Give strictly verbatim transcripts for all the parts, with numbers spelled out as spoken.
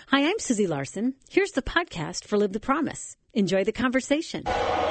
Hi, I'm Susie Larson. Here's the podcast for Live the Promise. Enjoy the conversation.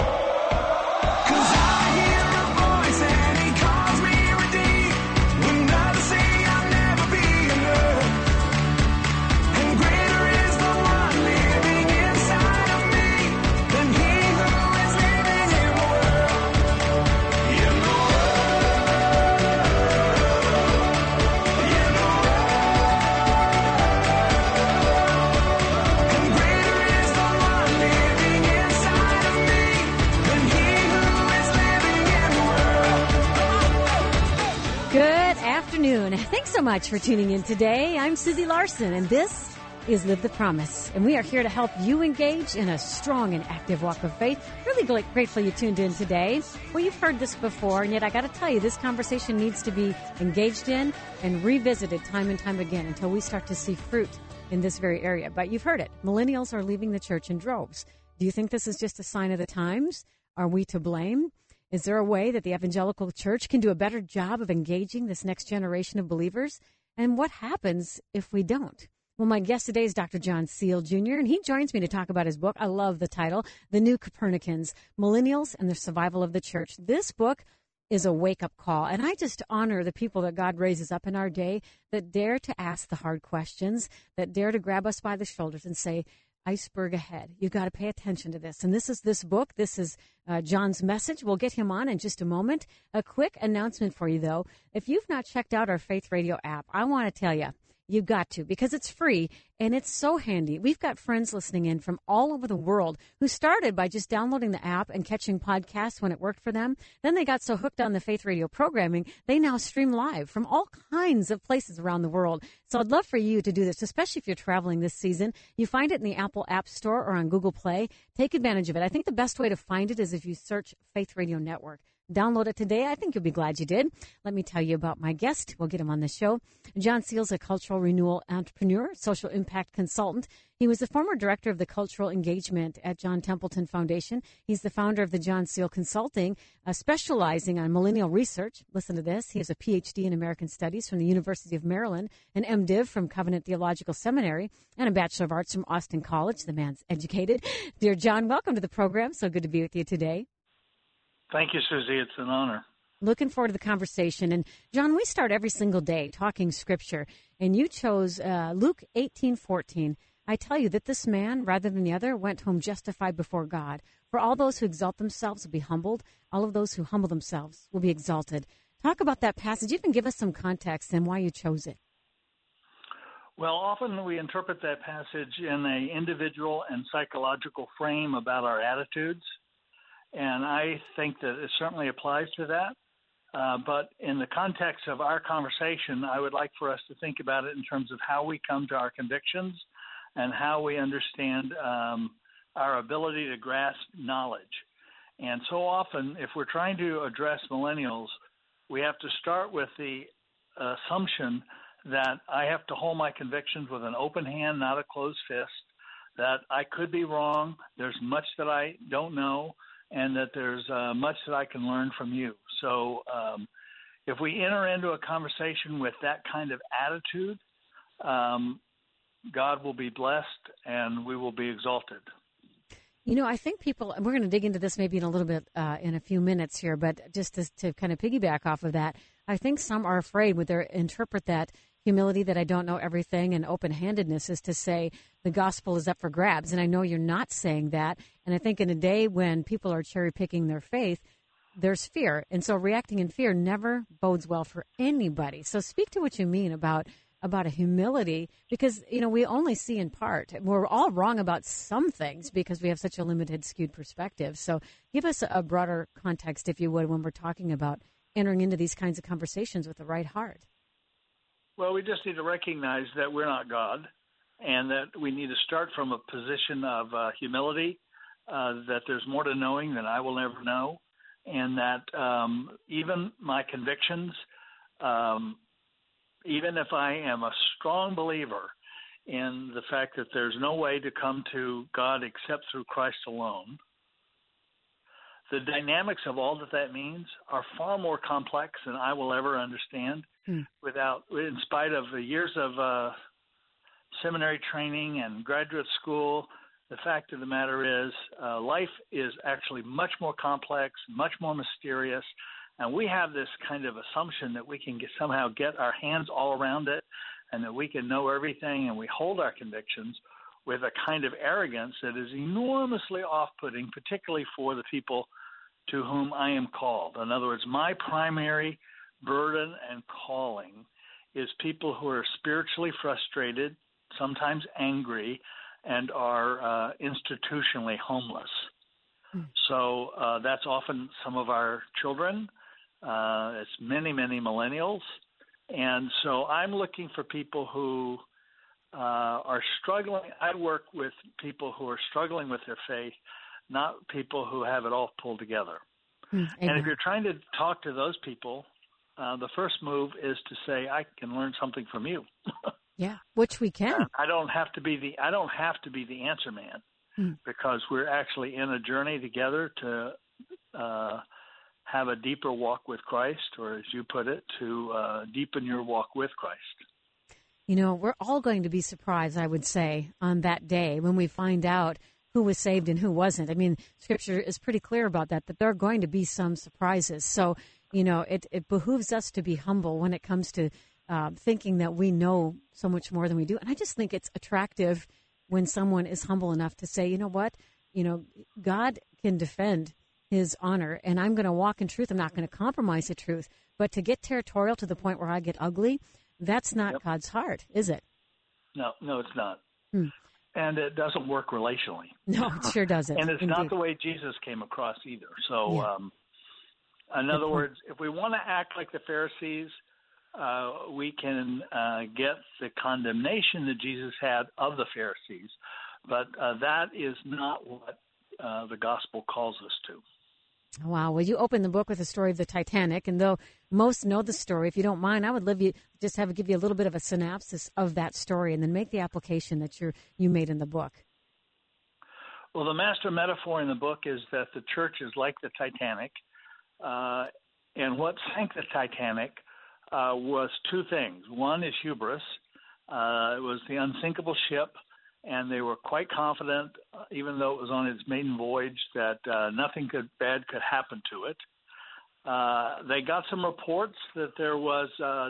Thanks so much for tuning in today. I'm Susie Larson, and this is Live the Promise. And we are here to help you engage in a strong and active walk of faith. Really grateful you tuned in today. Well, you've heard this before, and yet I got to tell you, this conversation needs to be engaged in and revisited time and time again until we start to see fruit in this very area. But you've heard it. Millennials are leaving the church in droves. Do you think this is just a sign of the times? Are we to blame? Is there a way that the evangelical church can do a better job of engaging this next generation of believers? And what happens if we don't? Well, my guest today is Doctor John Seal, Junior, and he joins me to talk about his book. I love the title, The New Copernicans, Millennials and the Survival of the Church. This book is a wake-up call, and I just honor the people that God raises up in our day that dare to ask the hard questions, that dare to grab us by the shoulders and say, iceberg ahead. You've got to pay attention to this. And this is this book. This is uh, John's message. We'll get him on in just a moment. A quick announcement for you, though. If you've not checked out our Faith Radio app, I want to tell you, you've got to, because it's free and it's so handy. We've got friends listening in from all over the world who started by just downloading the app and catching podcasts when it worked for them. Then they got so hooked on the Faith Radio programming, they now stream live from all kinds of places around the world. So I'd love for you to do this, especially if you're traveling this season. You find it in the Apple App Store or on Google Play. Take advantage of it. I think the best way to find it is if you search Faith Radio Network. Download it today. I think you'll be glad you did. Let me tell you about my guest. We'll get him on the show. John Seal's a cultural renewal entrepreneur, social impact consultant. He was the former director of the cultural engagement at John Templeton Foundation. He's the founder of the John Seal Consulting, uh, specializing on millennial research. Listen to this. He has a P H D in American Studies from the University of Maryland, an MDiv from Covenant Theological Seminary, and a Bachelor of Arts from Austin College. The man's educated. Dear John, welcome to the program. So good to be with you today. Thank you, Susie. It's an honor. Looking forward to the conversation. And, John, we start every single day talking Scripture, and you chose uh, Luke eighteen fourteen. I tell you that this man, rather than the other, went home justified before God. For all those who exalt themselves will be humbled. All of those who humble themselves will be exalted. Talk about that passage. Even give us some context and why you chose it. Well, often we interpret that passage in an individual and psychological frame about our attitudes. And I think that it certainly applies to that. Uh, but in the context of our conversation, I would like for us to think about it in terms of how we come to our convictions and how we understand um, our ability to grasp knowledge. And so often, if we're trying to address millennials, we have to start with the assumption that I have to hold my convictions with an open hand, not a closed fist, that I could be wrong, there's much that I don't know, and that there's uh, much that I can learn from you. So um, if we enter into a conversation with that kind of attitude, um, God will be blessed and we will be exalted. You know, I think people, and we're going to dig into this maybe in a little bit uh, in a few minutes here, but just to, to kind of piggyback off of that, I think some are afraid when they interpret that humility, that I don't know everything, and open-handedness is to say the gospel is up for grabs. And I know you're not saying that. And I think in a day when people are cherry-picking their faith, there's fear. And so reacting in fear never bodes well for anybody. So speak to what you mean about about a humility, because, you know, we only see in part. We're all wrong about some things because we have such a limited, skewed perspective. So give us a broader context, if you would, when we're talking about entering into these kinds of conversations with the right heart. Well, we just need to recognize that we're not God, and that we need to start from a position of uh, humility, uh, that there's more to knowing than I will never know, and that um, even my convictions, um, even if I am a strong believer in the fact that there's no way to come to God except through Christ alone, the dynamics of all that that means are far more complex than I will ever understand. Hmm. Without, in spite of the years of uh, seminary training and graduate school, the fact of the matter is uh, life is actually much more complex, much more mysterious, and we have this kind of assumption that we can get, somehow get our hands all around it and that we can know everything, and we hold our convictions with a kind of arrogance that is enormously off-putting, particularly for the people to whom I am called. In other words, my primary burden and calling is people who are spiritually frustrated, sometimes angry, and are uh, institutionally homeless. Mm. So uh, that's often some of our children. Uh, it's many, many millennials. And so I'm looking for people who uh, are struggling. I work with people who are struggling with their faith, not people who have it all pulled together. Mm, and if you're trying to talk to those people, uh, the first move is to say, I can learn something from you. Yeah, which we can. I don't have to be the I don't have to be the answer man, mm. because we're actually in a journey together to uh, have a deeper walk with Christ, or as you put it, to uh, deepen your walk with Christ. You know, we're all going to be surprised, I would say, on that day when we find out who was saved and who wasn't. I mean, Scripture is pretty clear about that, that there are going to be some surprises. So, you know, it, it behooves us to be humble when it comes to Uh, thinking that we know so much more than we do. And I just think it's attractive when someone is humble enough to say, you know what, you know, God can defend his honor, and I'm going to walk in truth. I'm not going to compromise the truth. But to get territorial to the point where I get ugly, that's not yep. God's heart, is it? No, no, it's not. Hmm. And it doesn't work relationally. No, it sure doesn't. And it's Indeed. not the way Jesus came across either. So, yeah. um, in other words, if we want to act like the Pharisees, Uh, we can uh, get the condemnation that Jesus had of the Pharisees, but uh, that is not what uh, the gospel calls us to. Wow. Well, you open the book with the story of the Titanic, and though most know the story, if you don't mind, I would love you just have give you a little bit of a synopsis of that story, and then make the application that you you made in the book. Well, the master metaphor in the book is that the church is like the Titanic, uh, and what sank the Titanic Uh, was two things. One is hubris. Uh, it was the unsinkable ship, and they were quite confident, uh, even though it was on its maiden voyage, that uh, nothing could, bad could happen to it. Uh, they got some reports that there was uh,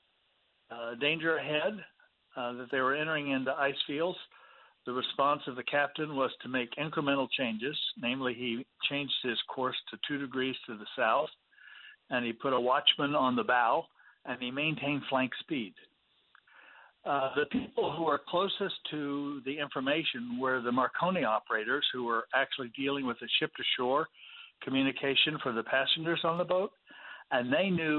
uh, danger ahead, uh, that they were entering into ice fields. The response of the captain was to make incremental changes. Namely, he changed his course to two degrees to the south, and he put a watchman on the bow, and he maintained flank speed. Uh, the people who are closest to the information were the Marconi operators, who were actually dealing with the ship-to-shore communication for the passengers on the boat, and they knew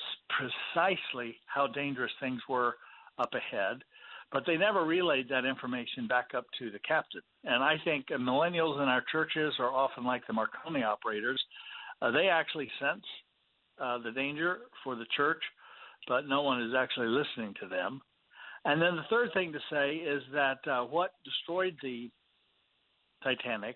precisely how dangerous things were up ahead, but they never relayed that information back up to the captain. And I think millennials in our churches are often like the Marconi operators. Uh, they actually sense uh, the danger for the church, but no one is actually listening to them. And then the third thing to say is that uh, what destroyed the Titanic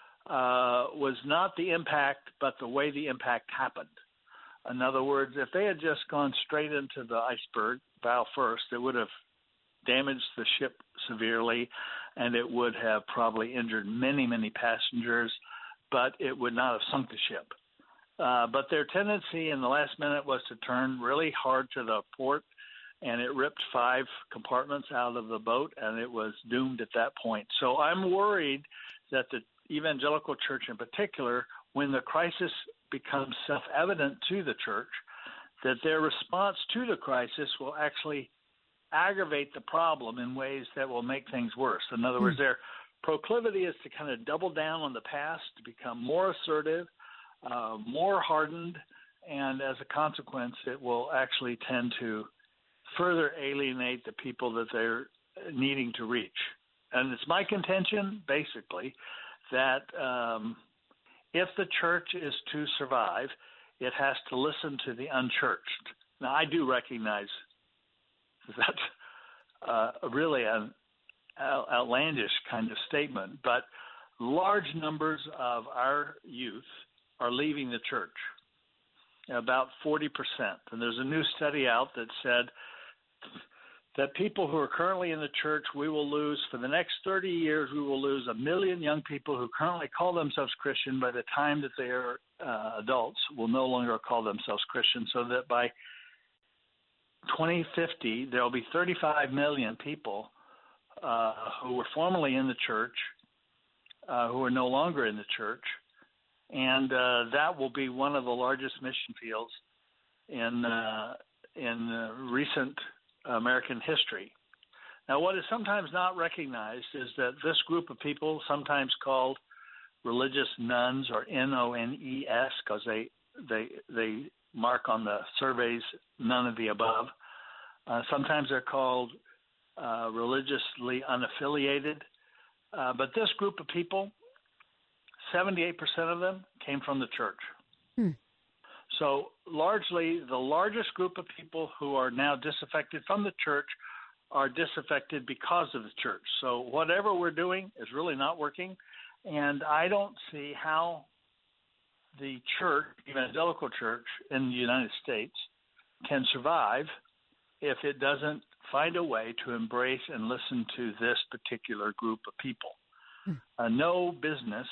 uh, was not the impact, but the way the impact happened. In other words, if they had just gone straight into the iceberg bow first, it would have damaged the ship severely, and it would have probably injured many, many passengers, but it would not have sunk the ship. Uh, but their tendency in the last minute was to turn really hard to the port, and it ripped five compartments out of the boat, and it was doomed at that point. So I'm worried that the evangelical church in particular, when the crisis becomes self-evident to the church, that their response to the crisis will actually aggravate the problem in ways that will make things worse. In other mm. words, their proclivity is to kind of double down on the past, to become more assertive, Uh, more hardened, and as a consequence, it will actually tend to further alienate the people that they're needing to reach. And it's my contention, basically, that um, if the church is to survive, it has to listen to the unchurched. Now, I do recognize that's uh, really an outlandish kind of statement, but large numbers of our youth are leaving the church, about forty percent. And there's a new study out that said that people who are currently in the church, we will lose, for the next thirty years, we will lose a million young people who currently call themselves Christian. By the time that they are uh, adults, will no longer call themselves Christian, so that by twenty fifty, there will be thirty-five million people uh, who were formerly in the church, uh, who are no longer in the church, and uh, that will be one of the largest mission fields in uh, in uh, recent American history. Now, what is sometimes not recognized is that this group of people, sometimes called religious nones or N O N E S, because they they they mark on the surveys none of the above. Uh, sometimes they're called uh, religiously unaffiliated. Uh, but this group of people, seventy-eight percent of them came from the church. Hmm. So largely, the largest group of people who are now disaffected from the church are disaffected because of the church. So whatever we're doing is really not working, and I don't see how the church, evangelical church in the United States, can survive if it doesn't find a way to embrace and listen to this particular group of people. Hmm. Uh, no business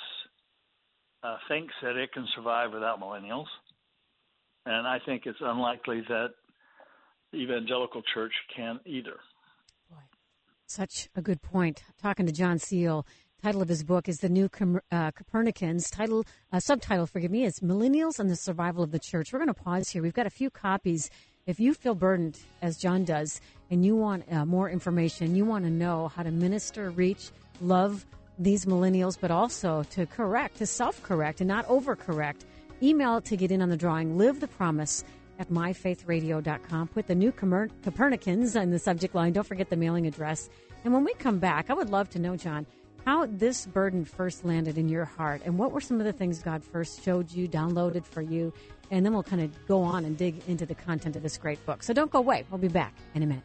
uh, thinks that it can survive without millennials. And I think it's unlikely that the evangelical church can either. Boy, such a good point. Talking to John Seal, title of his book is The New Com- uh, Copernicans. Title, uh, subtitle, forgive me, is Millennials and the Survival of the Church. We're going to pause here. We've got a few copies. If you feel burdened, as John does, and you want uh, more information, you want to know how to minister, reach, love these millennials, but also to correct, to self-correct and not overcorrect, email to get in on the drawing. Live the Promise at my faith radio dot com. Put the New Copernicans in the subject line. Don't forget the mailing address. And when we come back, I would love to know, John, how this burden first landed in your heart, and what were some of the things God first showed you, downloaded for you, and then we'll kind of go on and dig into the content of this great book. So don't go away. We'll be back in a minute.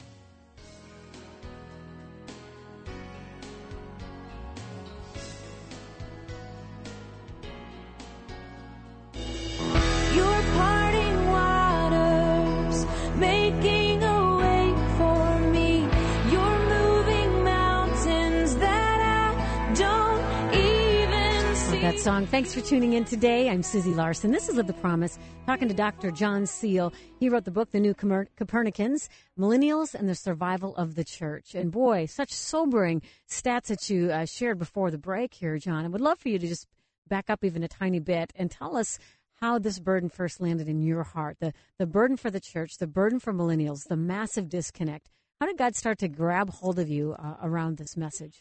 Song. Thanks for tuning in today. I'm Susie Larson. This is Live the Promise, talking to Doctor John Seal. He wrote the book, The New Copernicans, Millennials and the Survival of the Church. And boy, such sobering stats that you uh, shared before the break here, John. I would love for you to just back up even a tiny bit and tell us how this burden first landed in your heart, the, the burden for the church, the burden for millennials, the massive disconnect. How did God start to grab hold of you uh, around this message?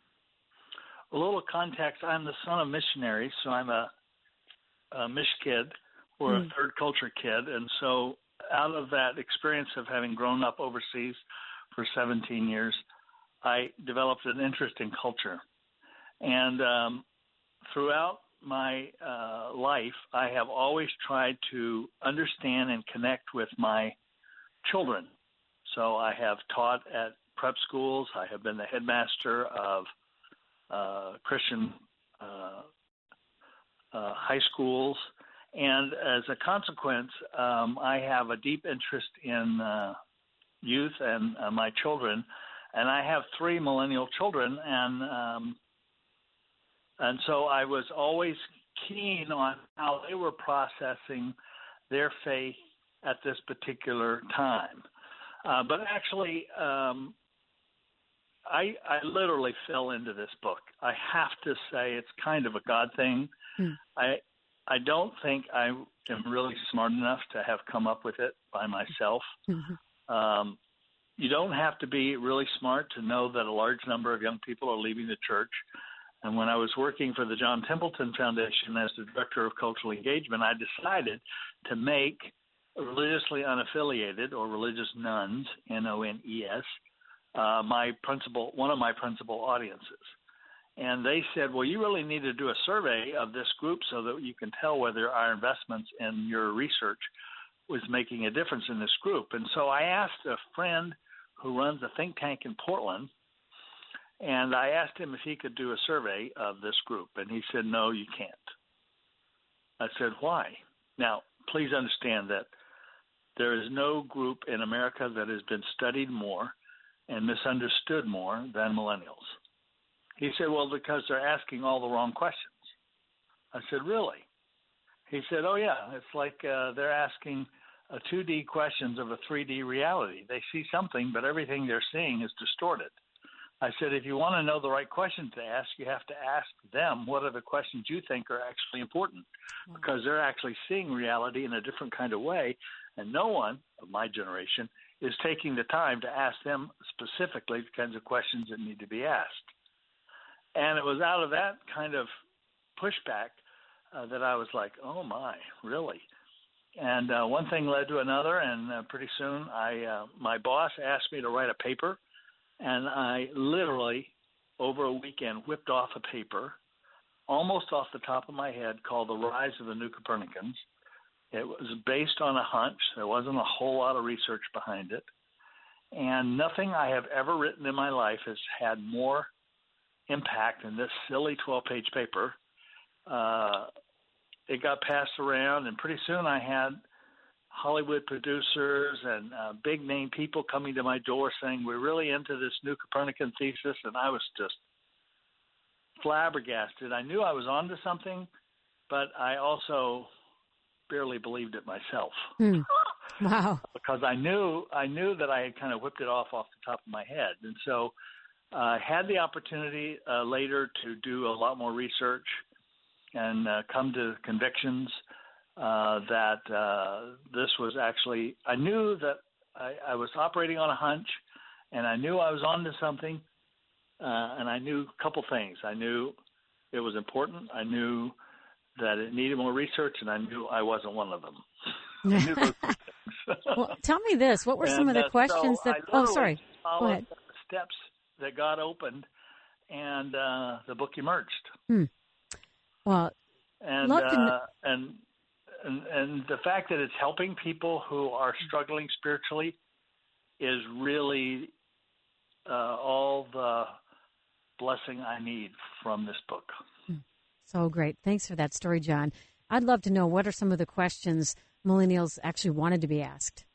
A little context, I'm the son of missionaries, so I'm a, a Mish kid or mm. a third culture kid. And so out of that experience of having grown up overseas for seventeen years, I developed an interest in culture. And um, throughout my uh, life, I have always tried to understand and connect with my children. So I have taught at prep schools. I have been the headmaster of Uh, Christian uh, uh, high schools, and as a consequence, um, I have a deep interest in uh, youth and uh, my children, and I have three millennial children, and um, and so I was always keen on how they were processing their faith at this particular time. Uh, but actually, um, I, I literally fell into this book. I have to say it's kind of a God thing. Hmm. I I don't think I am really smart enough to have come up with it by myself. Mm-hmm. Um, you don't have to be really smart to know that a large number of young people are leaving the church. And when I was working for the John Templeton Foundation as the Director of Cultural Engagement, I decided to make religiously unaffiliated, or religious nones, N O N E S, Uh, my principal, one of my principal audiences. And they said, well, you really need to do a survey of this group so that you can tell whether our investments in your research was making a difference in this group. And so I asked a friend who runs a think tank in Portland, and I asked him if he could do a survey of this group. And he said, no, you can't. I said, why? Now, please understand that there is no group in America that has been studied more and misunderstood more than millennials. He said, well, because they're asking all the wrong questions. I said, really? He said, oh, yeah, it's like uh, they're asking a two D questions of a three D reality. They see something, but everything they're seeing is distorted. I said, if you want to know the right questions to ask, you have to ask them what are the questions you think are actually important, because they're actually seeing reality in a different kind of way, and no one of my generation is taking the time to ask them specifically the kinds of questions that need to be asked. And it was out of that kind of pushback uh, that I was like, oh, my, really? And uh, one thing led to another, and uh, pretty soon I, uh, my boss asked me to write a paper, and I literally, over a weekend, whipped off a paper almost off the top of my head called The Rise of the New Copernicans. It was based on a hunch. There wasn't a whole lot of research behind it. And nothing I have ever written in my life has had more impact than this silly twelve-page paper. Uh, it got passed around, and pretty soon I had Hollywood producers and uh, big-name people coming to my door saying, we're really into this new Copernican thesis, and I was just flabbergasted. I knew I was onto something, but I also barely believed it myself. Hmm. Wow. Because I knew I knew that I had kind of whipped it off off the top of my head. And so I uh, had the opportunity uh, later to do a lot more research and uh, come to convictions uh, that uh, this was actually – I knew that I, I was operating on a hunch, and I knew I was onto something, uh, and I knew a couple things. I knew it was important. I knew that it needed more research, and I knew I wasn't one of them. I knew those things. Well, tell me this. What were and, some of the uh, questions so that – I oh, sorry. Go ahead. The steps that got opened, and uh, the book emerged. Hmm. Well, and, love uh, to kn- and and and the fact that it's helping people who are struggling spiritually is really uh, all the blessing I need from this book. So great. Thanks for that story, John. I'd love to know, what are some of the questions millennials actually wanted to be asked?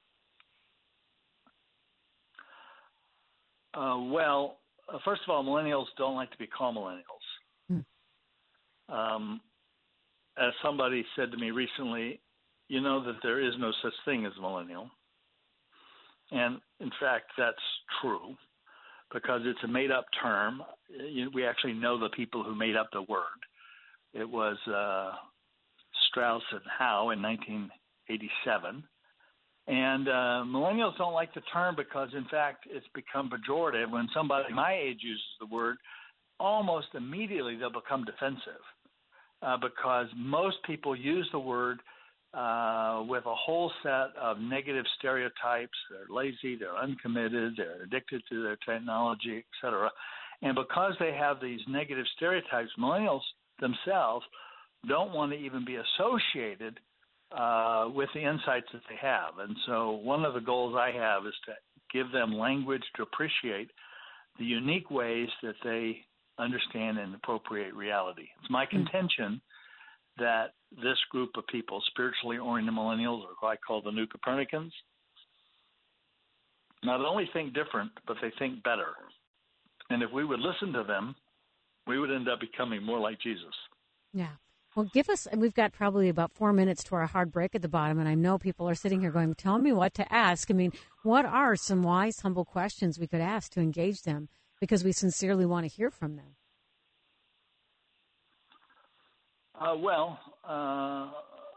Uh, well, uh, first of all, millennials don't like to be called millennials. Hmm. Um, as somebody said to me recently, you know that there is no such thing as millennial. And, in fact, that's true, because it's a made-up term. We actually know the people who made up the word. It was uh, Strauss and Howe in nineteen eighty-seven. And uh, millennials don't like the term because, in fact, it's become pejorative. When somebody my age uses the word, almost immediately they'll become defensive uh, because most people use the word uh, with a whole set of negative stereotypes. They're lazy, they're uncommitted, they're addicted to their technology, et cetera. And because they have these negative stereotypes, millennials themselves don't want to even be associated uh, with the insights that they have. And so one of the goals I have is to give them language to appreciate the unique ways that they understand and appropriate reality. It's my contention that this group of people, spiritually oriented millennials, or what I call the new Copernicans, not only think different, but they think better. And if we would listen to them, we would end up becoming more like Jesus. Yeah. Well, give us, we've got probably about four minutes to our hard break at the bottom, and I know people are sitting here going, tell me what to ask. I mean, what are some wise, humble questions we could ask to engage them, because we sincerely want to hear from them? Uh, well, uh,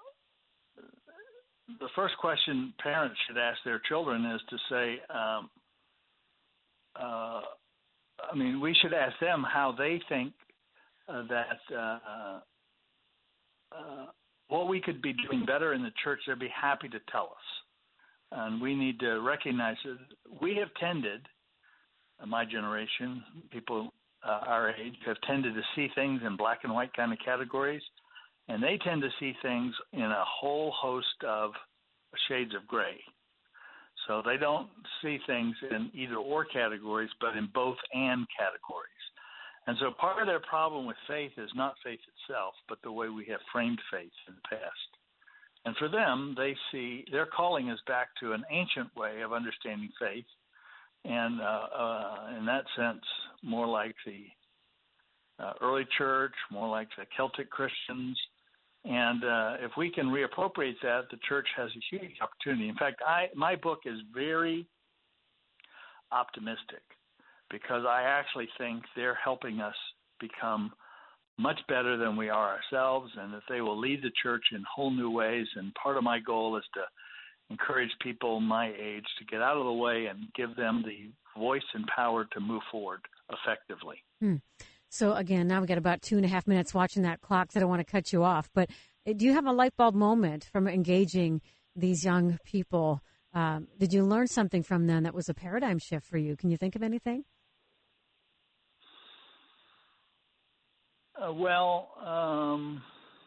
the first question parents should ask their children is to say, um, uh, I mean, we should ask them how they think uh, that uh, uh, what we could be doing better in the church. They'd be happy to tell us. And we need to recognize that we have tended, uh, my generation, people uh, our age, have tended to see things in black and white kind of categories, and they tend to see things in a whole host of shades of gray. So they don't see things in either or categories, but in both and categories. And so part of their problem with faith is not faith itself, but the way we have framed faith in the past. And for them, they see their calling is back to an ancient way of understanding faith, and uh, uh, in that sense, more like the uh, early church, more like the Celtic Christians. And uh, if we can reappropriate that, the church has a huge opportunity. In fact, I my book is very optimistic because I actually think they're helping us become much better than we are ourselves, and that they will lead the church in whole new ways. And part of my goal is to encourage people my age to get out of the way and give them the voice and power to move forward effectively. Hmm. So again, now we got about two and a half minutes watching that clock, so I don't want to cut you off. But do you have a light bulb moment from engaging these young people? Um, did you learn something from them that was a paradigm shift for you? Can you think of anything? Uh, well, um,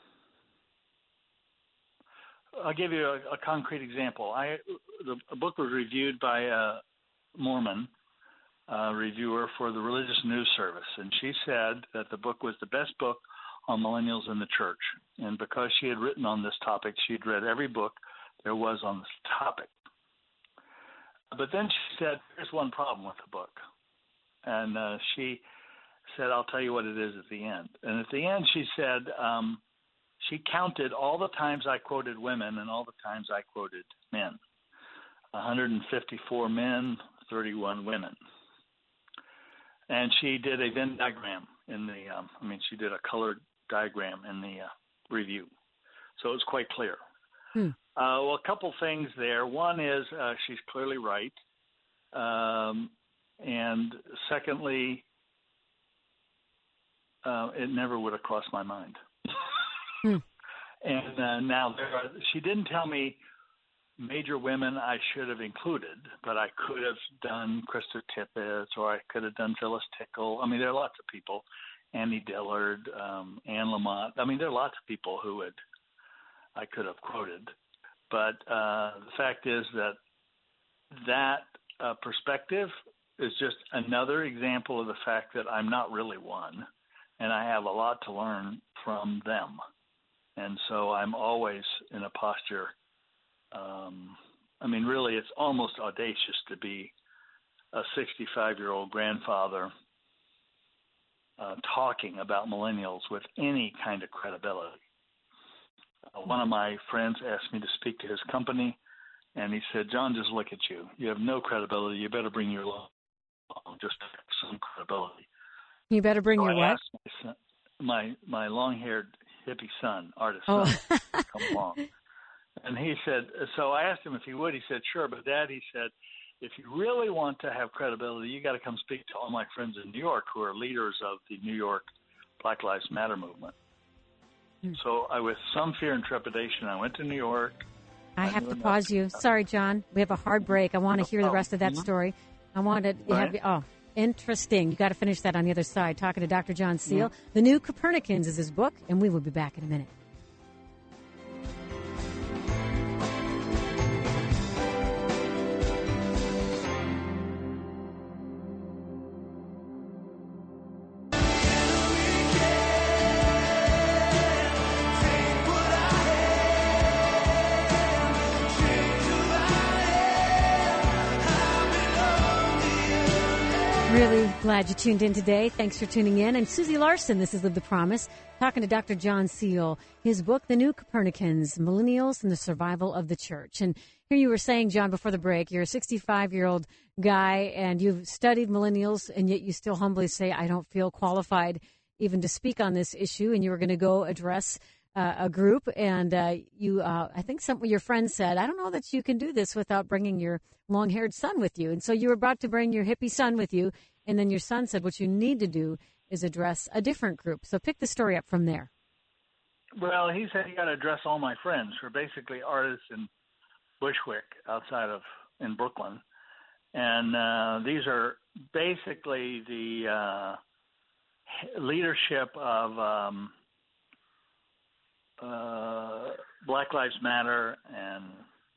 I'll give you a, a concrete example. I the, the book was reviewed by a Mormon uh, reviewer for the Religious News Service, and she said that the book was the best book on millennials in the church. And because she had written on this topic, she'd read every book there was on this topic. But then she said, "There's one problem with the book," and uh, she said, "I'll tell you what it is at the end." And at the end, she said um, she counted all the times I quoted women and all the times I quoted men. one hundred fifty-four men, thirty-one women. And she did a Venn diagram in the, um, I mean, she did a colored diagram in the uh, review. So it was quite clear. Hmm. Uh, well, a couple things there. One is uh, she's clearly right. Um, and secondly, Uh, it never would have crossed my mind. hmm. And uh, now there are, she didn't tell me major women I should have included, but I could have done Krista Tippett, or I could have done Phyllis Tickle. I mean, there are lots of people. Annie Dillard, um, Anne Lamott. I mean, there are lots of people who would I could have quoted. But uh, the fact is that that uh, perspective is just another example of the fact that I'm not really one. And I have a lot to learn from them. And so I'm always in a posture, um, I mean, really, it's almost audacious to be a sixty-five-year-old grandfather uh, talking about millennials with any kind of credibility. Uh, one of my friends asked me to speak to his company, and he said, "John, just look at you. You have no credibility. You better bring your law just to have some credibility." You better bring so your I what? Asked my, son, my my long-haired hippie son, artist oh. son, to come along. And he said, so I asked him if he would. He said, "Sure." But Dad, he said, "if you really want to have credibility, you got to come speak to all my friends in New York who are leaders of the New York Black Lives Matter movement." Hmm. So I, with some fear and trepidation, I went to New York. I, I have to pause you. Sorry, John. We have a hard break. I want to hear the rest of that story. I wanted to have you, oh. Interesting. You got to finish that on the other side. Talking to Doctor John Seal. Yeah. The New Copernicans is his book, and we will be back in a minute. Really glad you tuned in today. Thanks for tuning in. I'm Susie Larson. This is Live the Promise, talking to Doctor John Seal. His book, The New Copernicans, Millennials and the Survival of the Church. And here you were saying, John, before the break, you're a sixty-five-year-old guy, and you've studied millennials, and yet you still humbly say, "I don't feel qualified even to speak on this issue," and you were going to go address uh, a group, and uh, you, uh, I think some your friend said, "I don't know that you can do this without bringing your long-haired son with you." And so you were about to bring your hippie son with you, and then your son said, "What you need to do is address a different group." So pick the story up from there. Well, he said you got to address all my friends, who are basically artists in Bushwick outside of in Brooklyn, and uh, these are basically the uh, leadership of um, uh, Black Lives Matter, and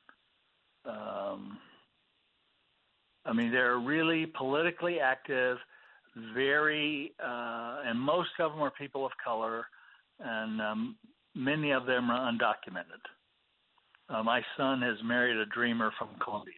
um, I mean, they're really politically active, very, uh, and most of them are people of color, and um, many of them are undocumented. Uh, my son has married a dreamer from Colombia.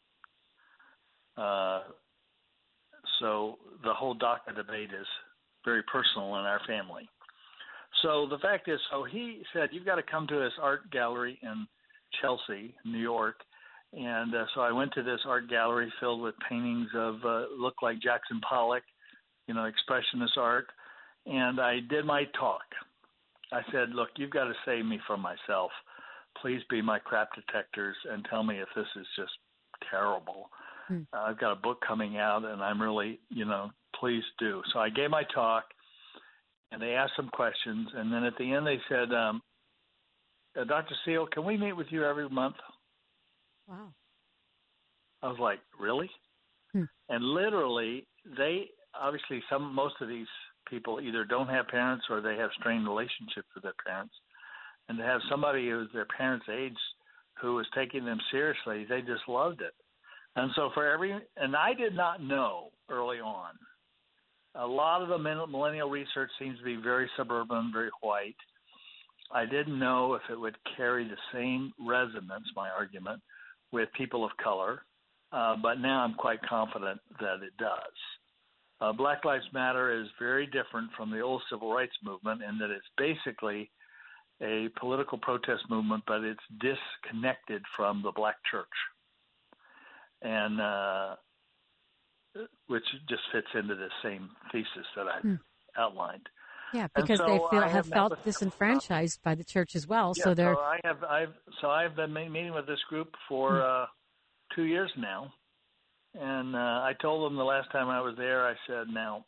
Uh, so the whole DACA debate is very personal in our family. So the fact is, so he said, you've got to come to this art gallery in Chelsea, New York. And uh, so I went to this art gallery filled with paintings of, uh, look like Jackson Pollock, you know, expressionist art. And I did my talk. I said, look, you've got to save me from myself. Please be my crap detectors and tell me if this is just terrible. Hmm. Uh, I've got a book coming out, and I'm really, you know, please do. So I gave my talk, and they asked some questions. And then at the end they said, um, uh, Doctor Seal, can we meet with you every month? Wow. I was like, really? Hmm. And literally, they obviously some most of these people either don't have parents or they have strained relationships with their parents. And to have somebody who's their parents' age who was taking them seriously, they just loved it. And so for every – and I did not know early on. A lot of the millennial research seems to be very suburban, very white. I didn't know if it would carry the same resonance, my argument, with people of color, uh, but now I'm quite confident that it does. Uh, Black Lives Matter is very different from the old civil rights movement in that it's basically a political protest movement, but it's disconnected from the black church, and uh, which just fits into the same thesis that I've hmm. outlined. Yeah, because so they feel, have, have felt disenfranchised by the church as well. Yeah, so they're. So I have, I've, so I've been meeting with this group for hmm. uh, two years now, and uh, I told them the last time I was there, I said, now,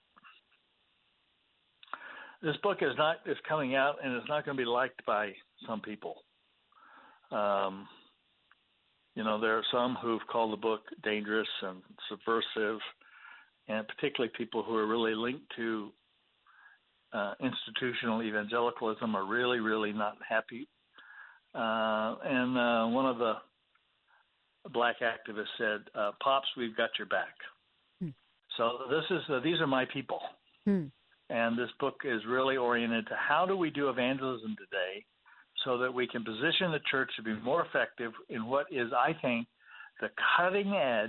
this book is not is coming out, and it's not going to be liked by some people. Um, you know, there are some who've called the book dangerous and subversive, and particularly people who are really linked to uh, institutional evangelicalism are really, really not happy. Uh, and uh, one of the black activists said, uh, "Pops, we've got your back." Hmm. So this is uh, these are my people. Hmm. And this book is really oriented to how do we do evangelism today so that we can position the church to be more effective in what is, I think, the cutting edge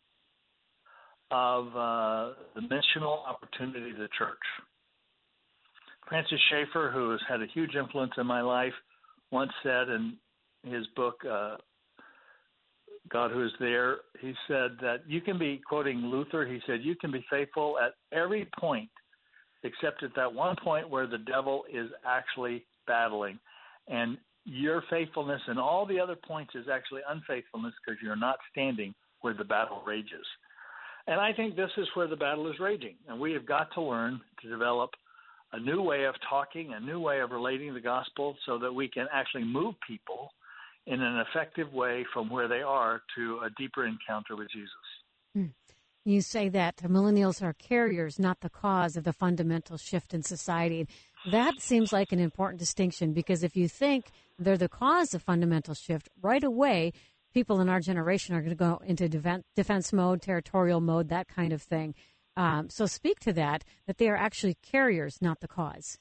of uh, the missional opportunity of the church. Francis Schaeffer, who has had a huge influence in my life, once said in his book, uh, God Who Is There, he said that you can be, quoting Luther, he said, you can be faithful at every point except at that one point where the devil is actually battling. And your faithfulness in all the other points is actually unfaithfulness because you're not standing where the battle rages. And I think this is where the battle is raging. And we have got to learn to develop a new way of talking, a new way of relating the gospel so that we can actually move people in an effective way from where they are to a deeper encounter with Jesus. Hmm. You say that millennials are carriers, not the cause of the fundamental shift in society. That seems like an important distinction because if you think they're the cause of fundamental shift, right away, people in our generation are going to go into defense mode, territorial mode, that kind of thing. Um, so speak to that, that they are actually carriers, not the cause.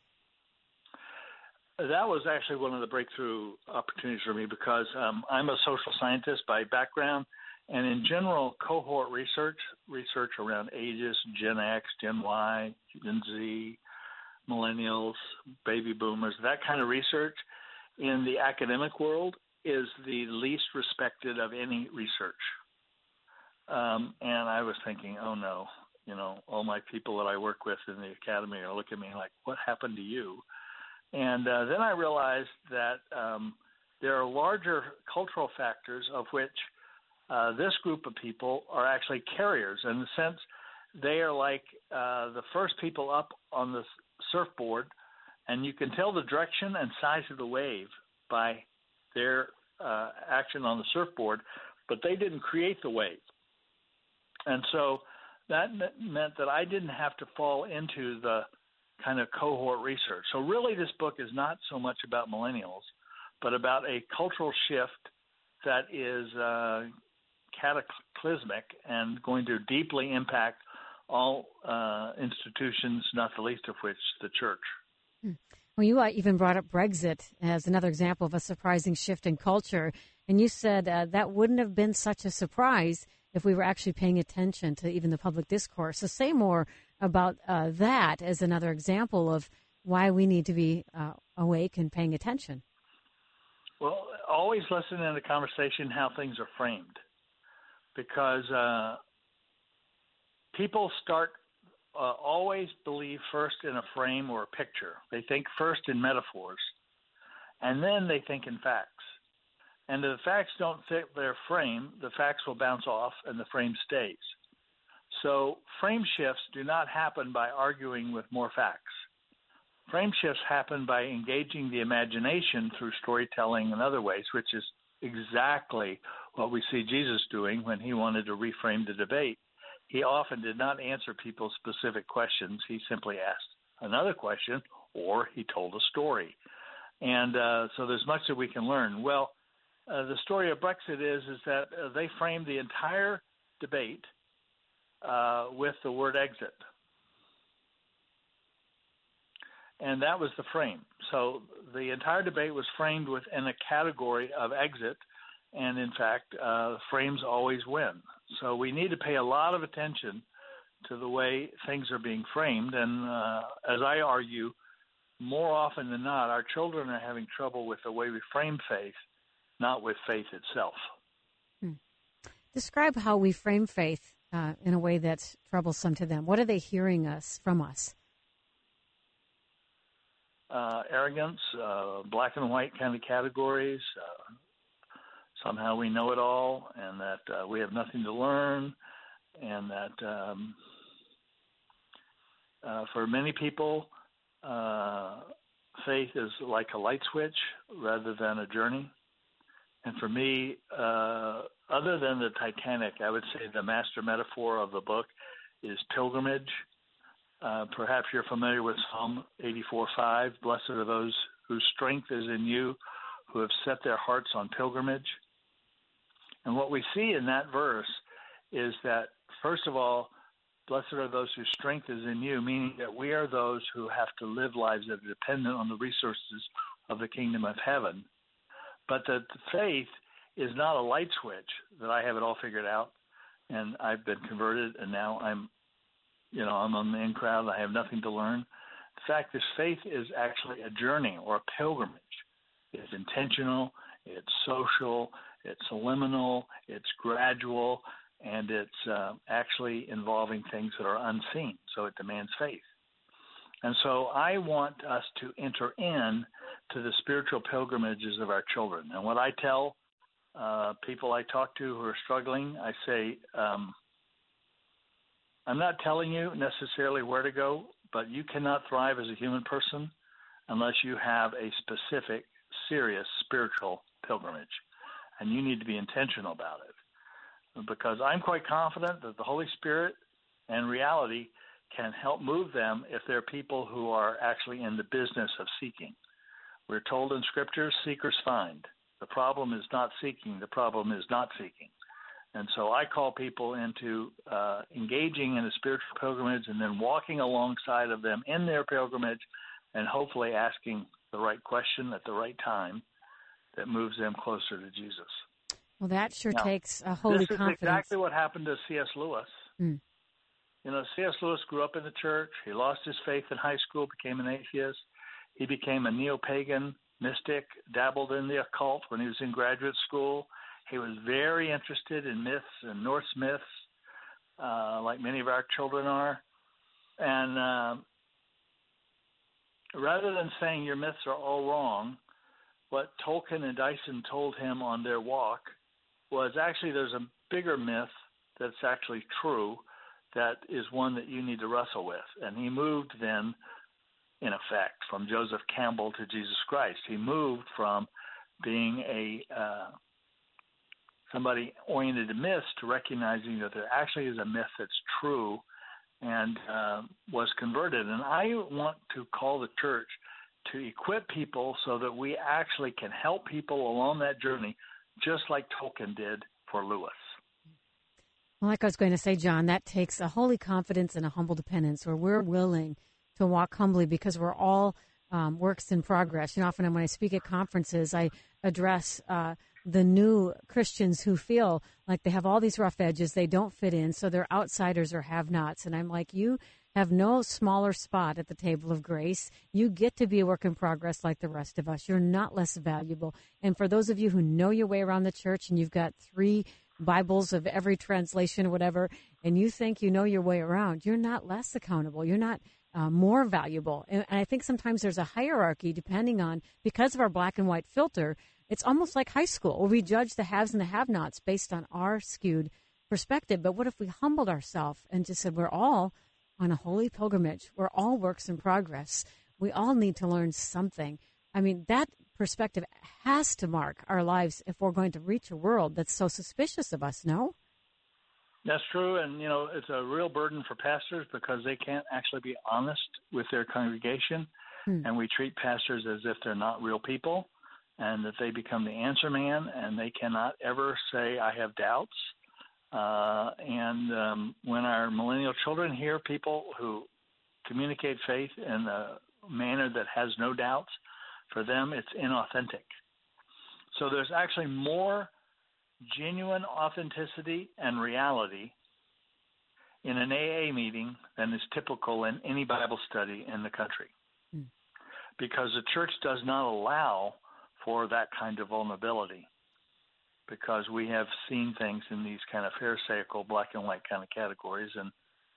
That was actually one of the breakthrough opportunities for me because um, I'm a social scientist by background. And in general, cohort research, research around ages, Gen X, Gen Y, Gen Z, millennials, baby boomers, that kind of research in the academic world is the least respected of any research. Um, and I was thinking, oh, no, you know, all my people that I work with in the academy are looking at me like, what happened to you? And uh, then I realized that um, there are larger cultural factors of which Uh, this group of people are actually carriers in the sense they are like uh, the first people up on the surfboard, and you can tell the direction and size of the wave by their uh, action on the surfboard, but they didn't create the wave. And so that meant that I didn't have to fall into the kind of cohort research. So really this book is not so much about millennials, but about a cultural shift that is uh, cataclysmic and going to deeply impact all uh, institutions, not the least of which the church. Well, you uh, even brought up Brexit as another example of a surprising shift in culture. And you said uh, that wouldn't have been such a surprise if we were actually paying attention to even the public discourse. So say more about uh, that as another example of why we need to be uh, awake and paying attention. Well, always listen in the conversation how things are framed, because uh, people start uh, always believe first in a frame or a picture. They think first in metaphors, and then they think in facts. And if the facts don't fit their frame, the facts will bounce off and the frame stays. So frame shifts do not happen by arguing with more facts. Frame shifts happen by engaging the imagination through storytelling and other ways, which is exactly what we see Jesus doing when he wanted to reframe the debate. He often did not answer people's specific questions. He simply asked another question, or he told a story. And uh, so there's much that we can learn. Well, uh, the story of Brexit is, is that uh, they framed the entire debate uh, with the word exit. And that was the frame. So the entire debate was framed within a category of exit, and in fact, uh, frames always win. So we need to pay a lot of attention to the way things are being framed. And uh, as I argue, more often than not, our children are having trouble with the way we frame faith, not with faith itself. Hmm. Describe how we frame faith uh, in a way that's troublesome to them. What are they hearing us from us? Uh, arrogance, uh, black and white kind of categories. Uh, somehow we know it all, and that uh, we have nothing to learn, and that um, uh, for many people, uh, faith is like a light switch rather than a journey. And for me, uh, other than the Titanic, I would say the master metaphor of the book is pilgrimage. Uh, perhaps you're familiar with Psalm eighty-four five, blessed are those whose strength is in you, who have set their hearts on pilgrimage. And what we see in that verse is that, first of all, blessed are those whose strength is in you, meaning that we are those who have to live lives that are dependent on the resources of the kingdom of heaven. But that faith is not a light switch, that I have it all figured out, and I've been converted, and now I'm You know, I'm on the in crowd. I have nothing to learn. The fact is, faith is actually a journey or a pilgrimage. It's intentional, it's social, it's liminal, it's gradual, and it's uh, actually involving things that are unseen. So it demands faith. And so I want us to enter in to the spiritual pilgrimages of our children. And what I tell uh, people I talk to who are struggling, I say, um, I'm not telling you necessarily where to go, but you cannot thrive as a human person unless you have a specific, serious spiritual pilgrimage. And you need to be intentional about it. Because I'm quite confident that the Holy Spirit and reality can help move them if they're people who are actually in the business of seeking. We're told in Scripture, seekers find. The problem is not seeking. The problem is not seeking. And so I call people into uh, engaging in a spiritual pilgrimage and then walking alongside of them in their pilgrimage and hopefully asking the right question at the right time that moves them closer to Jesus. Well, that sure now, takes a holy this confidence. This is exactly what happened to C S. Lewis. Mm. You know, C S. Lewis grew up in the church. He lost his faith in high school, became an atheist. He became a neo-pagan mystic, dabbled in the occult when he was in graduate school. He was very interested in myths and Norse myths, uh, like many of our children are. And uh, rather than saying your myths are all wrong, what Tolkien and Dyson told him on their walk was actually there's a bigger myth that's actually true that is one that you need to wrestle with. And he moved then, in effect, from Joseph Campbell to Jesus Christ. He moved from being a uh, somebody oriented to myths to recognizing that there actually is a myth that's true and uh, was converted. And I want to call the church to equip people so that we actually can help people along that journey, just like Tolkien did for Lewis. Well, like I was going to say, John, that takes a holy confidence and a humble dependence where we're willing to walk humbly because we're all um, works in progress. You know, often when I speak at conferences, I address uh, the new Christians who feel like they have all these rough edges, they don't fit in, so they're outsiders or have-nots. And I'm like, you have no smaller spot at the table of grace. You get to be a work in progress like the rest of us. You're not less valuable. And for those of you who know your way around the church and you've got three Bibles of every translation or whatever, and you think you know your way around, you're not less accountable. You're not uh, more valuable. And, and I think sometimes there's a hierarchy depending on, because of our black and white filter, it's almost like high school where we judge the haves and the have-nots based on our skewed perspective. But what if we humbled ourselves and just said we're all on a holy pilgrimage? We're all works in progress. We all need to learn something. I mean, that perspective has to mark our lives if we're going to reach a world that's so suspicious of us, no? That's true, and, you know, it's a real burden for pastors because they can't actually be honest with their congregation, hmm. and we treat pastors as if they're not real people, and that they become the answer man, and they cannot ever say, I have doubts. Uh, and um, when our millennial children hear people who communicate faith in a manner that has no doubts, for them it's inauthentic. So there's actually more genuine authenticity and reality in an A A meeting than is typical in any Bible study in the country. Mm. Because the church does not allow for that kind of vulnerability, because we have seen things in these kind of pharisaical black and white kind of categories, and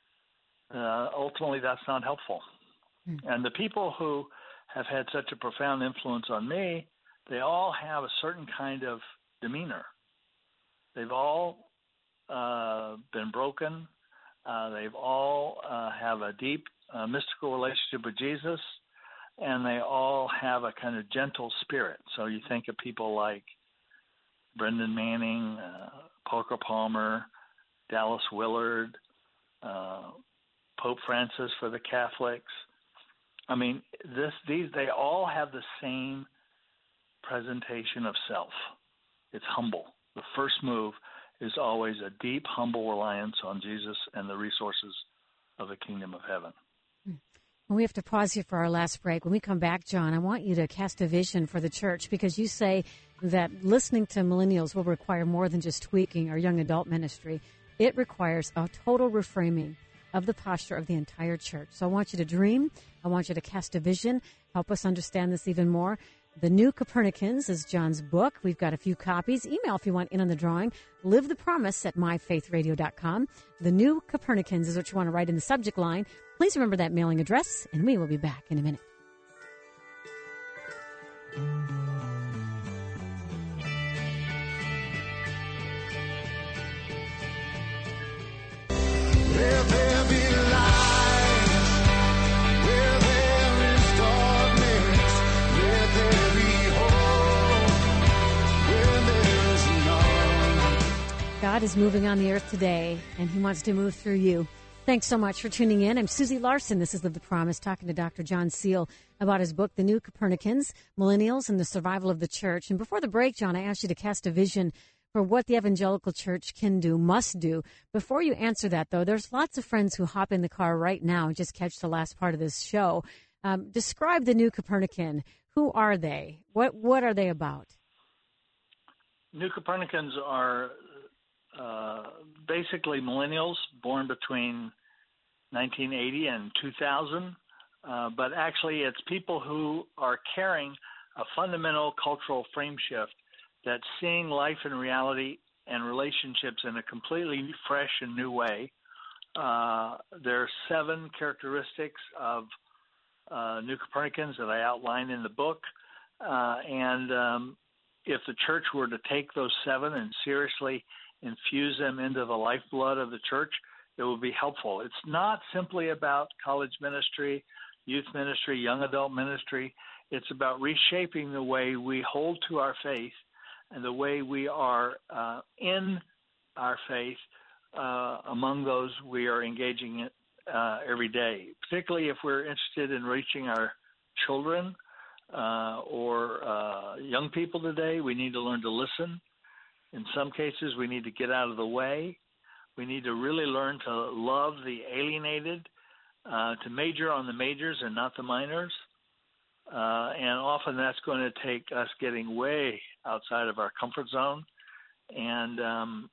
uh, ultimately that's not helpful. Mm. And the people who have had such a profound influence on me, they all have a certain kind of demeanor. They've all uh, been broken. Uh, they've all uh, have a deep uh, mystical relationship with Jesus, and they all have a kind of gentle spirit. So you think of people like Brendan Manning, uh, Parker Palmer, Dallas Willard, uh, Pope Francis for the Catholics. I mean, this these they all have the same presentation of self. It's humble. The first move is always a deep, humble reliance on Jesus and the resources of the kingdom of heaven. We have to pause here for our last break. When we come back, John, I want you to cast a vision for the church, because you say that listening to millennials will require more than just tweaking our young adult ministry. It requires a total reframing of the posture of the entire church. So I want you to dream. I want you to cast a vision. Help us understand this even more. The New Copernicans is John's book. We've got a few copies. Email if you want in on the drawing. Live the Promise at my faith radio dot com. The New Copernicans is what you want to write in the subject line. Please remember that mailing address, and we will be back in a minute. Let there be light where there is darkness. Let there be hope where there is none. God is moving on the earth today, and he wants to move through you. Thanks so much for tuning in. I'm Susie Larson. This is Live the Promise, talking to Doctor John Seal about his book, The New Copernicans, Millennials and the Survival of the Church. And before the break, John, I asked you to cast a vision for what the evangelical church can do, must do. Before you answer that, though, there's lots of friends who hop in the car right now and just catch the last part of this show. Um, describe the New Copernican. Who are they? What What are they about? New Copernicans are uh, basically millennials born between nineteen eighty and two thousand, uh, but actually it's people who are carrying a fundamental cultural frame shift that's seeing life and reality and relationships in a completely fresh and new way. Uh, there are seven characteristics of uh, New Copernicans that I outline in the book, uh, and um, if the church were to take those seven and seriously infuse them into the lifeblood of the church, it will be helpful. It's not simply about college ministry, youth ministry, young adult ministry. It's about reshaping the way we hold to our faith and the way we are uh, in our faith uh, among those we are engaging in uh, every day, particularly if we're interested in reaching our children uh, or uh, young people today. We need to learn to listen. In some cases, we need to get out of the way. We need to really learn to love the alienated, uh, to major on the majors and not the minors. Uh, and often that's going to take us getting way outside of our comfort zone, and um,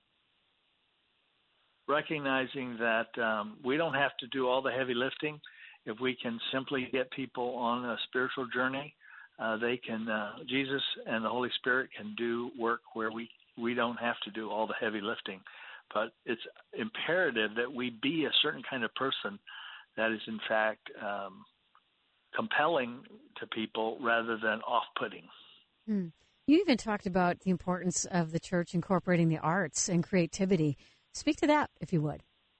recognizing that um, we don't have to do all the heavy lifting. If we can simply get people on a spiritual journey, uh, they can. Uh, Jesus and the Holy Spirit can do work where we we don't have to do all the heavy lifting. But it's imperative that we be a certain kind of person that is, in fact, um, compelling to people rather than off-putting. Hmm. You even talked about the importance of the church incorporating the arts and creativity. Speak to that, if you would.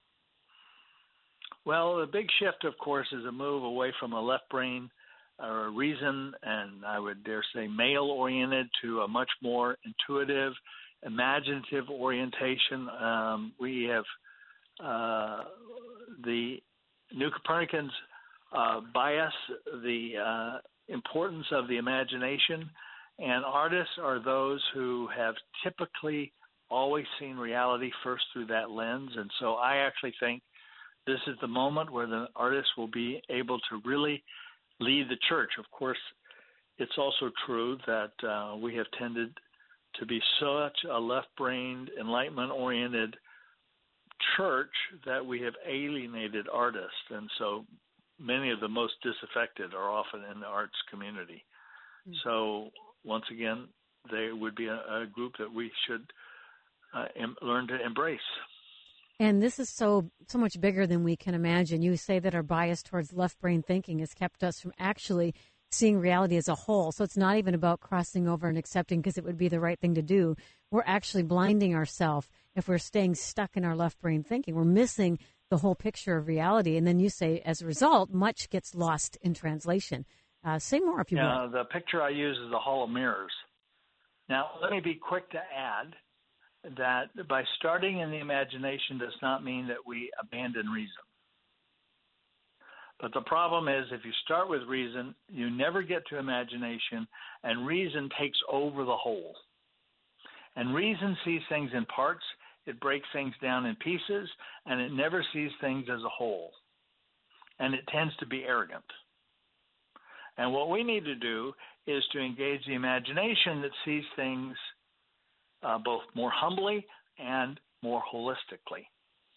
Well, the big shift, of course, is a move away from a left brain or a reason, and I would dare say male-oriented, to a much more intuitive, imaginative orientation. Um, we have uh, the New Copernicans uh, bias, the uh, importance of the imagination, and artists are those who have typically always seen reality first through that lens. And so I actually think this is the moment where the artist will be able to really lead the church. Of course, it's also true that uh, we have tended to be such a left-brained, enlightenment-oriented church that we have alienated artists. And so many of the most disaffected are often in the arts community. Mm-hmm. So once again, they would be a, a group that we should uh, em- learn to embrace. And this is so so much bigger than we can imagine. You say that our bias towards left brain thinking has kept us from actually seeing reality as a whole. So it's not even about crossing over and accepting because it would be the right thing to do. We're actually blinding ourselves if we're staying stuck in our left brain thinking. We're missing the whole picture of reality. And then you say, as a result, much gets lost in translation. Uh, say more if you yeah, would. The picture I use is the Hall of Mirrors. Now, let me be quick to add that by starting in the imagination does not mean that we abandon reason. But the problem is if you start with reason, you never get to imagination, and reason takes over the whole. And reason sees things in parts, it breaks things down in pieces, and it never sees things as a whole. And it tends to be arrogant. And what we need to do is to engage the imagination that sees things Uh, both more humbly and more holistically.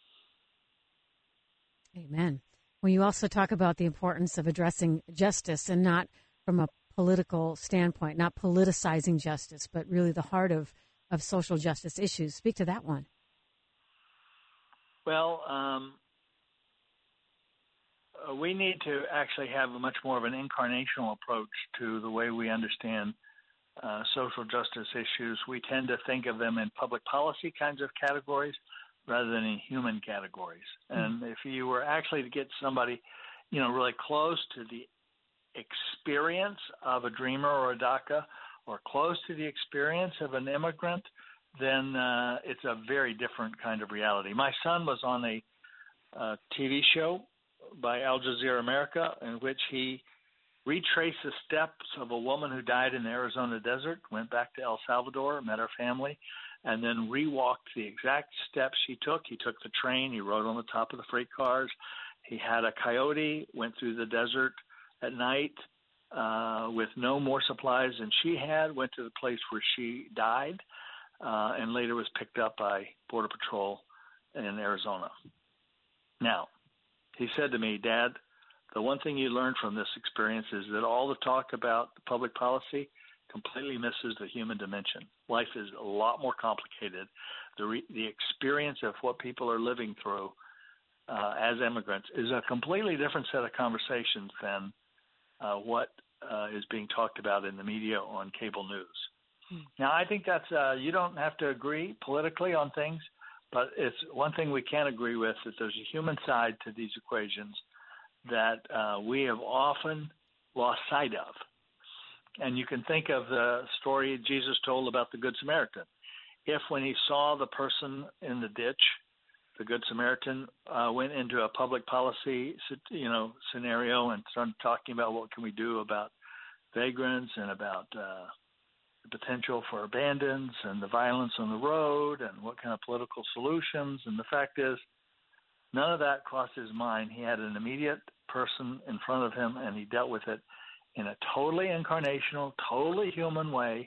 Amen. Well, you also talk about the importance of addressing justice, and not from a political standpoint, not politicizing justice, but really the heart of, of social justice issues. Speak to that one. Well, um, uh, we need to actually have a much more of an incarnational approach to the way we understand Uh, social justice issues. We tend to think of them in public policy kinds of categories rather than in human categories. Mm-hmm. And if you were actually to get somebody, you know, really close to the experience of a dreamer or a DACA, or close to the experience of an immigrant, then uh, it's a very different kind of reality. My son was on a uh, T V show by Al Jazeera America in which he retraced the steps of a woman who died in the Arizona desert, went back to El Salvador, met her family, and then rewalked the exact steps she took. He took the train. He rode on the top of the freight cars. He had a coyote, went through the desert at night uh, with no more supplies than she had, went to the place where she died, uh, and later was picked up by Border Patrol in Arizona. Now, he said to me, "Dad, the one thing you learn from this experience is that all the talk about public policy completely misses the human dimension. Life is a lot more complicated. The re- the experience of what people are living through uh, as immigrants is a completely different set of conversations than uh, what uh, is being talked about in the media on cable news." Hmm. Now, I think that's uh, you don't have to agree politically on things, but it's one thing we can agree with, that there's a human side to these equations that uh, we have often lost sight of. And you can think of the story Jesus told about the Good Samaritan. If when he saw the person in the ditch, the Good Samaritan uh, went into a public policy, you know, scenario and started talking about what can we do about vagrants and about uh, the potential for abandons and the violence on the road and what kind of political solutions. And the fact is, none of that crossed his mind. He had an immediate person in front of him, and he dealt with it in a totally incarnational, totally human way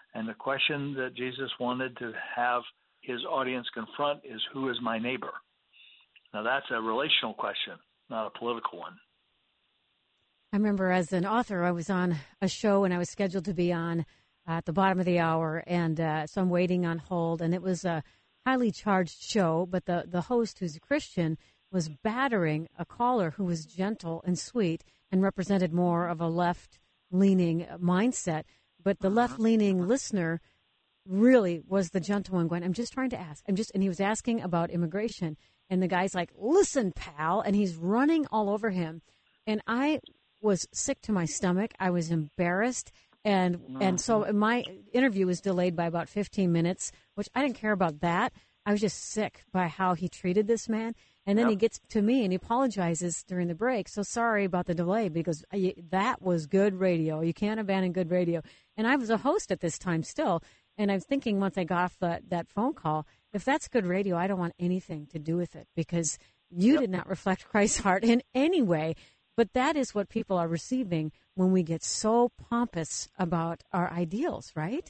And the question that Jesus wanted to have his audience confront is, who is my neighbor? Now, that's a relational question, not a political one. I remember as an author, I was on a show and I was scheduled to be on uh, at the bottom of the hour, and uh, so I'm waiting on hold, and it was a highly charged show, but the, the host, who's a Christian, was battering a caller who was gentle and sweet and represented more of a left-leaning mindset. But the left-leaning listener really was the gentle one going, I'm just trying to ask. I'm just, and he was asking about immigration. And the guy's like, listen, pal. And he's running all over him. And I was sick to my stomach. I was embarrassed. And and so my interview was delayed by about fifteen minutes, which I didn't care about that. I was just sick by how he treated this man. And then yep. he gets to me and he apologizes during the break. So sorry about the delay, because that was good radio. You can't abandon good radio. And I was a host at this time still. And I was thinking once I got off that, that phone call, if that's good radio, I don't want anything to do with it, because you yep. did not reflect Christ's heart in any way. But that is what people are receiving when we get so pompous about our ideals, right?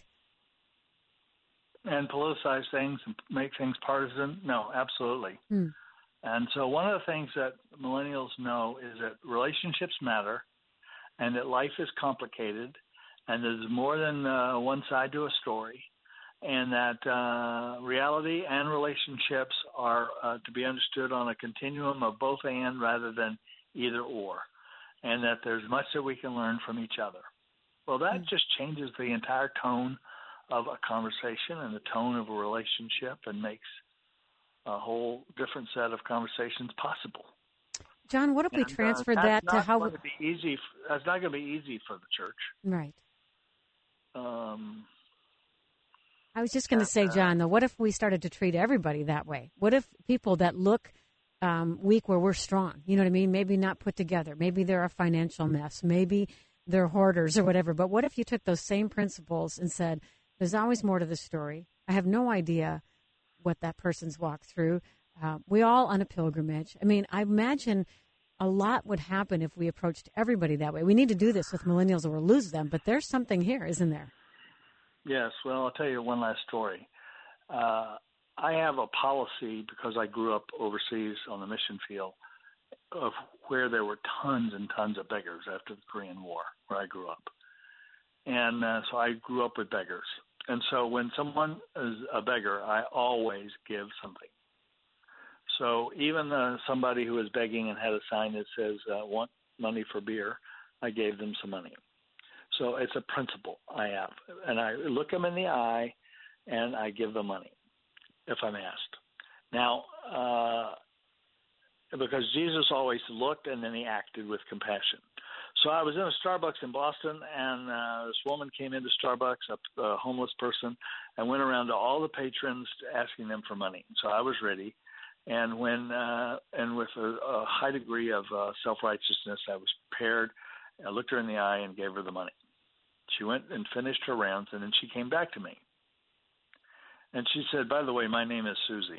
And politicize things and make things partisan? No, absolutely. Hmm. And so one of the things that millennials know is that relationships matter, and that life is complicated, and there's more than uh, one side to a story, and that uh, reality and relationships are uh, to be understood on a continuum of both and rather than either or, and that there's much that we can learn from each other. Well, that mm-hmm. just changes the entire tone of a conversation and the tone of a relationship, and makes a whole different set of conversations possible. John, what if we and, transferred uh, that to how? Going to be easy. That's not going to be easy for the church, right? Um, I was just going to say, John, though, what if we started to treat everybody that way? What if people that look um, weak where we're strong, you know what I mean? Maybe not put together. Maybe they're a financial mess. Maybe they're hoarders or whatever. But what if you took those same principles and said, there's always more to the story. I have no idea what that person's walked through. Uh, we all on a pilgrimage. I mean, I imagine a lot would happen if we approached everybody that way. We need to do this with millennials or we'll lose them. But there's something here, isn't there? Yes. Well, I'll tell you one last story. Uh, I have a policy, because I grew up overseas on the mission field, of where there were tons and tons of beggars after the Korean War, where I grew up. And uh, so I grew up with beggars. And so when someone is a beggar, I always give something. So even uh, somebody who was begging and had a sign that says, uh, want money for beer, I gave them some money. So it's a principle I have. And I look them in the eye and I give them money if I'm asked. Now, uh, because Jesus always looked and then he acted with compassion. So I was in a Starbucks in Boston, and uh, this woman came into Starbucks, a, a homeless person, and went around to all the patrons asking them for money. So I was ready. And when uh, and with a, a high degree of uh, self-righteousness, I was prepared. I looked her in the eye and gave her the money. She went and finished her rounds, and then she came back to me. And she said, by the way, my name is Susie.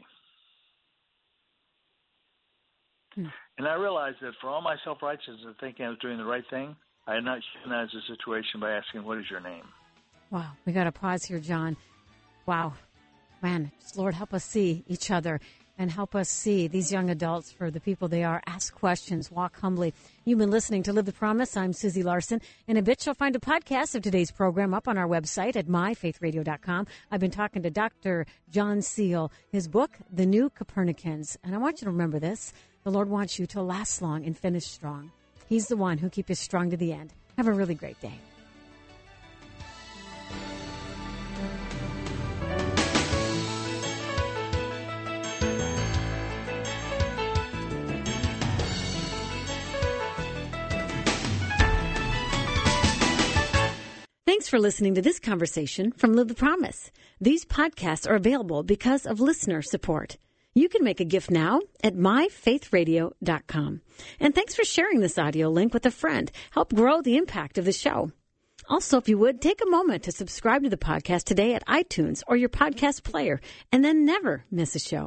Hmm. And I realized that for all my self-righteousness and thinking I was doing the right thing, I had not humanized the situation by asking, what is your name? Wow. We got to pause here, John. Wow. Man, Lord, help us see each other and help us see these young adults for the people they are. Ask questions, walk humbly. You've been listening to Live the Promise. I'm Susie Larson. In a bit, you'll find a podcast of today's program up on our website at my faith radio dot com. I've been talking to Doctor John Seal, his book, The New Copernicans. And I want you to remember this. The Lord wants you to last long and finish strong. He's the one who keeps you strong to the end. Have a really great day. Thanks for listening to this conversation from Live the Promise. These podcasts are available because of listener support. You can make a gift now at my faith radio dot com. And thanks for sharing this audio link with a friend. Help grow the impact of the show. Also, if you would, take a moment to subscribe to the podcast today at iTunes or your podcast player, and then never miss a show.